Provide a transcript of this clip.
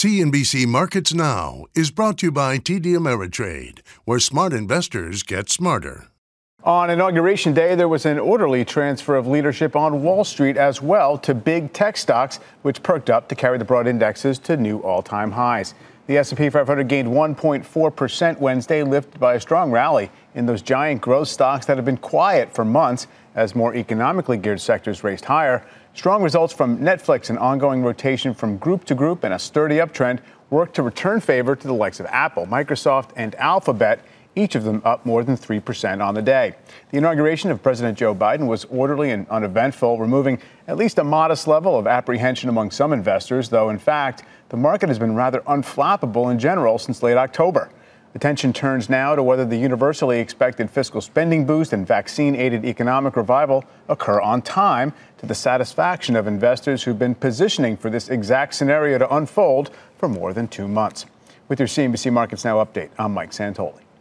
CNBC Markets Now is brought to you by TD Ameritrade, where smart investors get smarter. On Inauguration Day, there was an orderly transfer of leadership on Wall Street as well to big tech stocks, which perked up to carry the broad indexes to new all-time highs. The S&P 500 gained 1.4% Wednesday, lifted by a strong rally in those giant growth stocks that have been quiet for months as more economically geared sectors raced higher. Strong results from Netflix and ongoing rotation from group to group and a sturdy uptrend worked to return favor to the likes of Apple, Microsoft, and Alphabet, each of them up more than 3% on the day. The inauguration of President Joe Biden was orderly and uneventful, removing at least a modest level of apprehension among some investors, though, in fact, the market has been rather unflappable in general since late October. Attention turns now to whether the universally expected fiscal spending boost and vaccine-aided economic revival occur on time, to the satisfaction of investors who've been positioning for this exact scenario to unfold for more than 2 months. With your CNBC Markets Now update, I'm Mike Santoli.